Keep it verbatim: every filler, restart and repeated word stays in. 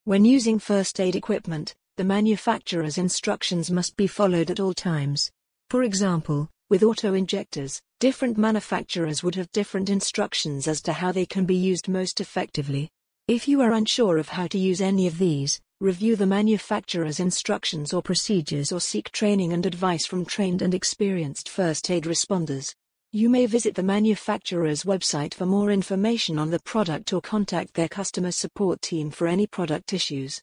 When using first aid equipment, the manufacturer's instructions must be followed at all times. For example, with auto-injectors, different manufacturers would have different instructions as to how they can be used most effectively. If you are unsure of how to use any of these, review the manufacturer's instructions or procedures or seek training and advice from trained and experienced first aid responders. You may visit the manufacturer's website for more information on the product or contact their customer support team for any product issues.